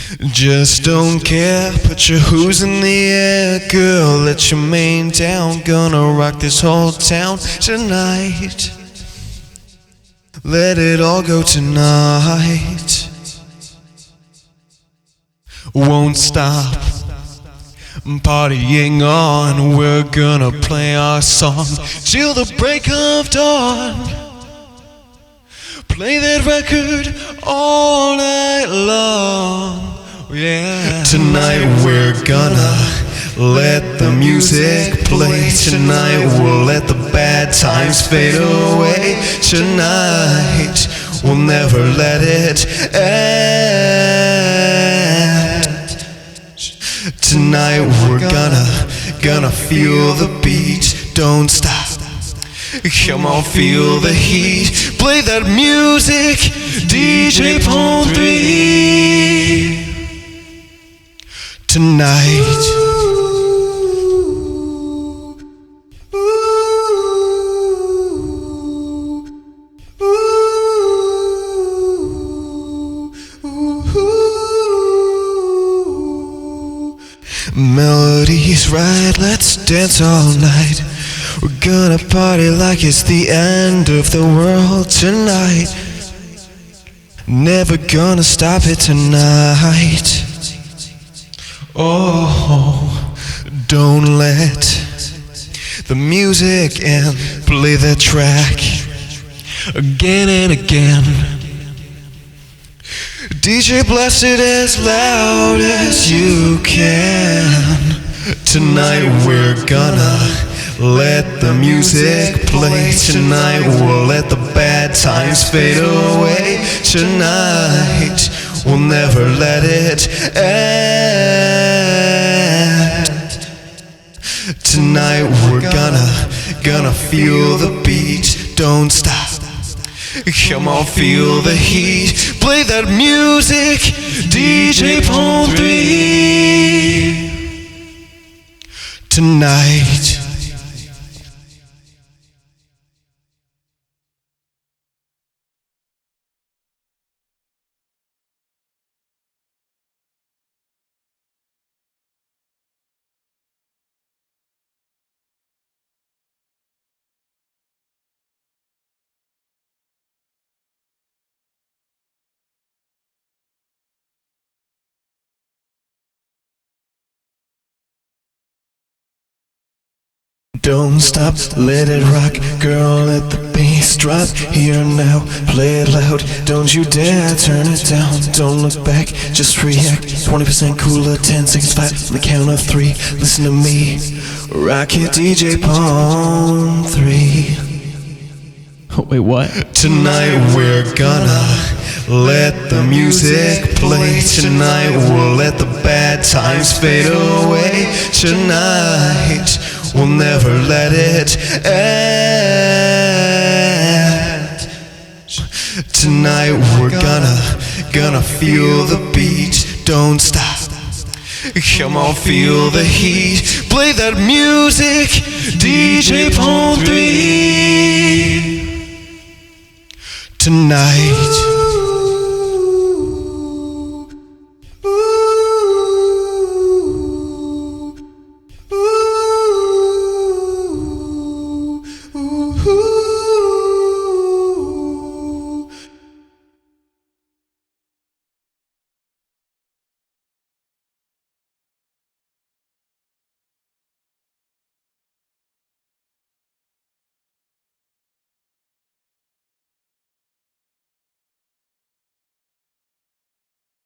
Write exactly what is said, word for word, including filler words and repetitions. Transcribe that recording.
Just don't care, put your hooves in the air, girl, let your mane down. Gonna rock this whole town tonight. Let it all go tonight. Won't stop partying on. We're gonna play our song till the break of dawn. Play that record all night long. Yeah. Tonight we're gonna let the music play. Tonight we'll let the bad times fade away. Tonight we'll never let it end. Tonight we're gonna, gonna feel the beat. Don't stop. Come on, feel the heat. Play that music, D J Palm three. Tonight. Melody's right, let's dance all night. We're gonna party like it's the end of the world tonight. Never gonna stop it tonight. Oh, don't let the music end. Play the track again and again. D J blast it as loud as you can. Tonight we're gonna let the music play. Tonight we'll let the bad times fade away. Tonight we'll never let it end. Tonight we're gonna, gonna feel the beat. Don't stop. Come on, feel the heat. Play that music, D J Palm three. Tonight. Don't stop, let it rock, girl, let the bass drop. Here now, play it loud, don't you dare turn it down. Don't look back, just react. Twenty percent cooler, ten seconds flat. On the count of three, listen to me. Rock it, D J Palm three. Oh, wait, what? Tonight we're gonna let the music play. Tonight we'll let the bad times fade away. Tonight we'll never let it end. Tonight we're gonna, gonna feel the beat. Don't stop. Come on, feel the heat. Play that music, D J Palm three. Tonight.